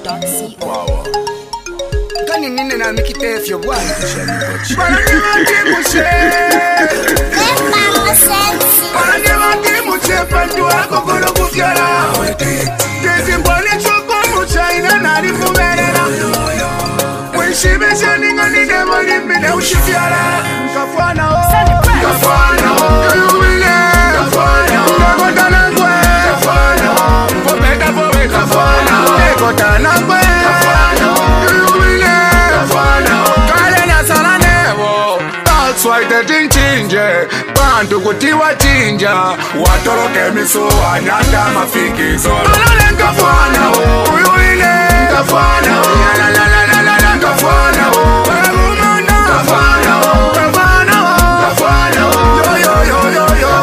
Wow. Kani nini na mikitefyo bwana? That's why the thing change. Bantu kutiwa chinja. Watoroke miso anyanda mafikizo. Kafana uyuile. Kafana la la la la la la. Kafana kafana kafana kafana yo yo yo yo yo.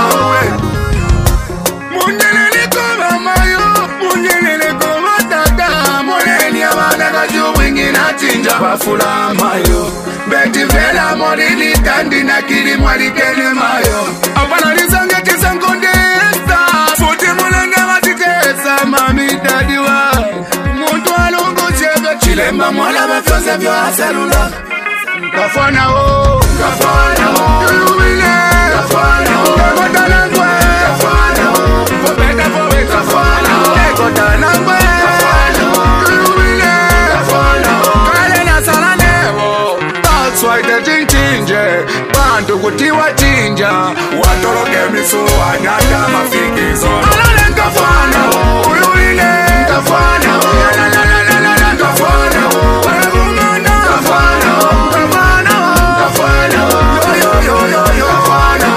Mundelele koma mayo. Mundelele koma tata. Moneni abana kajo wingi na chinja. Bafula mayo. Beti vela morini tandi na kiri mwali kene mayo. Apana nizange kisa nkondesa. Futi mulanga matikesa mami dadiwa. Muntu alungu chebe chilemba mwala mefyoze vyo aselula. Kafana o, kafana o, yuyubile. Kafana o, kafana kwe. Kafana o, fobeta fobe kafana o. Ekotana kwe. Kafana o, yuyubile. Kafana o, kale na salane o. That's why the thing change. Bantu kutiwa chinja. Watoroke miso anyanda mafikizo. Alale kafana o, uyuile. Kafana o, la la la la la la. Kafana o, kafana kafana kafana kafana yo yo yo yo kafana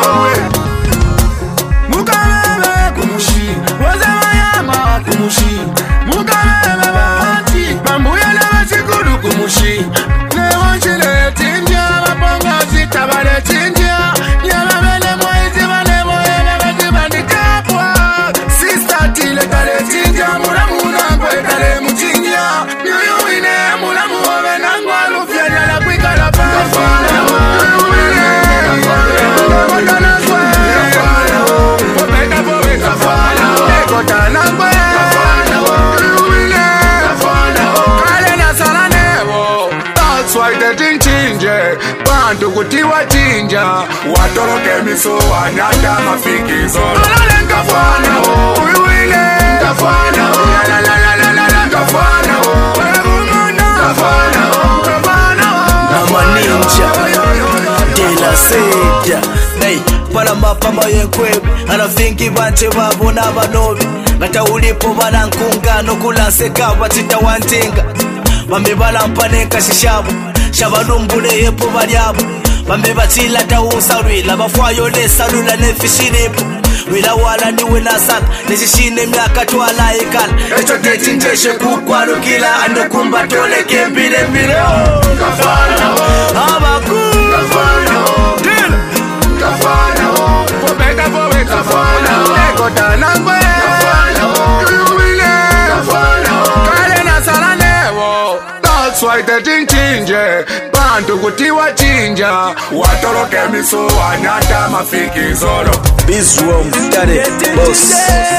mukamebe kumushi wazamayama kumushi mukamebe bati bambuyele bachikudu kumushi newanchile tinja maponga zitabale tinja nyamabele mwaizi bale moyele bati bandikapwa sister tile kale tinja mulamuna kwe kale mutinja nyuyuine mulamu obe nangwa lufyanya la kwika la pa kafana uyuine kafana kwe kafana fobeta fobe kafana ekotana kwe kafana uyuine kafana kale na salane wo. That's why the thing change. Bantu kutiwa chinja. Watoroke miso anyanda mafikizo. Alale kafana uyuine kafana la la la la la la. Kafana kafana kafana Nama ninja Dela Seda. Hey, para mapamba yenkwebi anafingi bante babo n'abanobi ngata ulipo balankungano kulanseka batita wantinga bambe balampaneka shishabu shabalumbule yepo balyabo bambe batila tawusalwila bafwayo lesalula nefishinipo wila wala ni wila sana neshishine myaka twala ikala echo techinteshe kukwarukila andokumba tole kembile mbile kafana abaku kafana dila kafana fobeta fobe kafana ekotana kwe kafana uyuile kafana kale na salane wo. That's why the thing change. Bantu kutiwa chinja. Watoroke miso anyanda mafikizolo. Bizrom Daddy Boss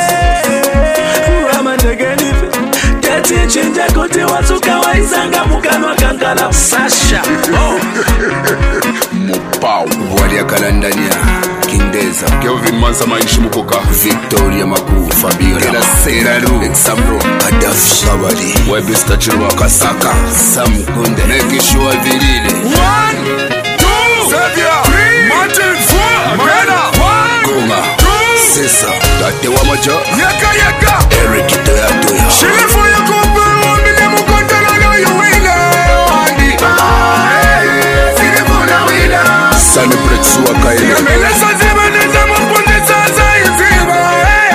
Tete chinja kote watu kawaizanga mukano kankala Sasha Mupau Walia Kalandania Kindeza Kelvin Mansa Maishi Mukoka Victoria Maku Fabio Tera Seraru Examro Adaf Shabari Webista Chirwa Kasaka Sam Kunde Nekishua Virile 1, 2, Xavier 3, Martin 4, Mena 1, Gonga Sesa Tate Wamaja Yaka Yaka Eric Toya Shilifu ya kumbe Wambile Mukontela no yuwile Wandi Silifu na wila Sani Pretsuwa Kaile Yamelesa zimeneza mwaponde sasa izima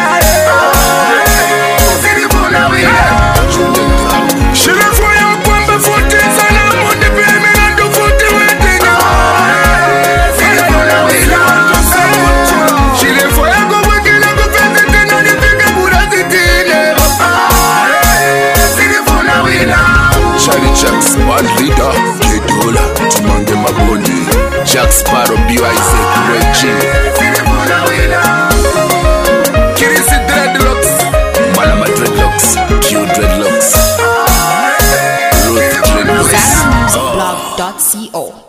Silifu na wila Shilifu ya kumbe futi sana mundi pime na ndufuti wetinga Silifu na wila Shilifu ya kumbe kila kufete tena nifike burazi tine Silifu na wila Charlie Jacks, band leader Kedola, Tumange Mabondi Jack Sparrow, B.I.Z. Reggie BeatBlog.co.